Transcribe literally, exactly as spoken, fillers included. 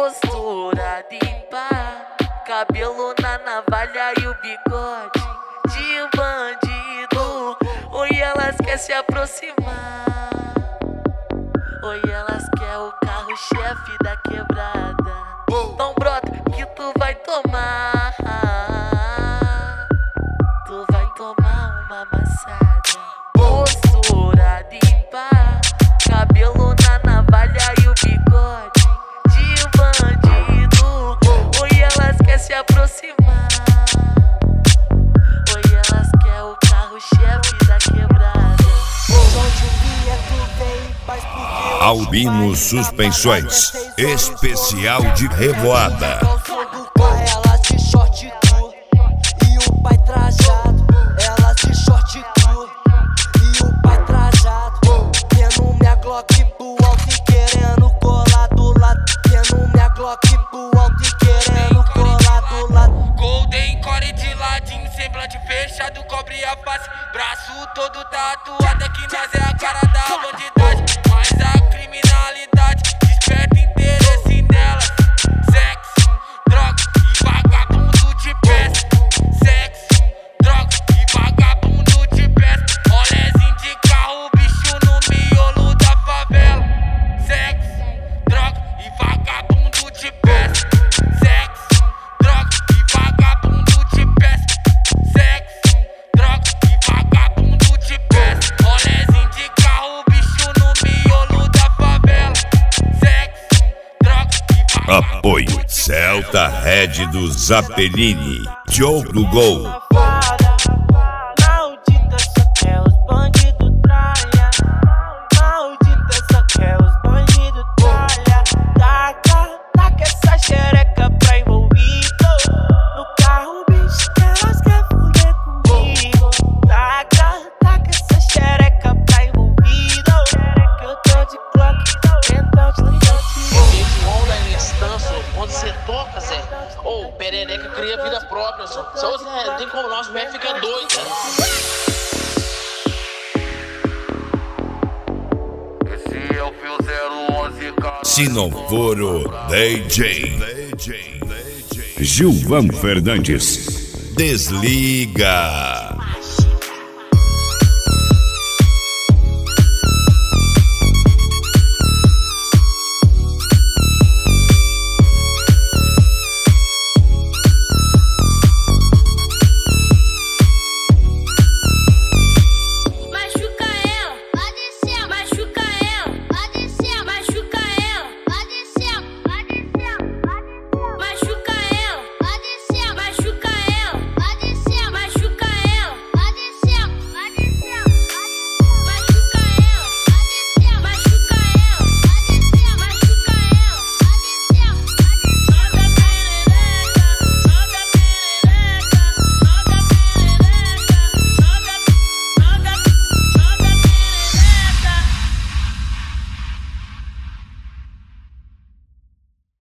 postura de pá, cabelo na navalha e o bigode de bandido. Oi, elas quer se aproximar. Oi, elas quer o carro-chefe da quebrada. Então brota que tu vai tomar. Tu vai tomar uma amassada. Postura de pá, cabelo na navalha e o bigode de bandido. Oi, elas quer se aproximar. Oi, elas quer o carro-chefe da quebrada. Onde via tu vem, mas por que Albino Suspensões, especial de revoada. elas de short cru e o pai trajado. Elas de short cru e o pai trajado. Tendo minha Glock pro alto e querendo colar do lado. Tendo minha Glock pro alto e querendo colar do lado. Golden Core de ladinho, semblante fechado, cobre a face. Braço todo tatuado, que nós é a cara da bandidagem. Mas a criminalidade desperta interesse nelas. Sexo, droga e vagabundo de peça. Sexo, droga e vagabundo de peça. Rolezinho de carro, bicho no miolo da favela. Sexo, droga e vagabundo de peça. Sexo, droga e vagabundo de peça. Sexo, droga e vagabundo de peça. Rolezinho de carro, bicho no miolo da favela. Sexo, droga e vagabundo. Apoio Celta Red do Zapelini, Diogo Gol. Maldita só quer os bandidos tralha. Maldita só quer os bandidos tralha. Taca, taca essa xereca pra envolvido. No carro, bicho, elas quer fuder comigo. Taca, taca essa xereca pra envolvido. Que eu tô de Glock, então te Esse onda em instância, quando você toca, Zé, ô, perereca cria vida própria, só. Só Zé, não tem como nós, mulher fica doida. Esse é o Fio zero onze, cara. Se não for o D J Gilvan Fernandes, desliga.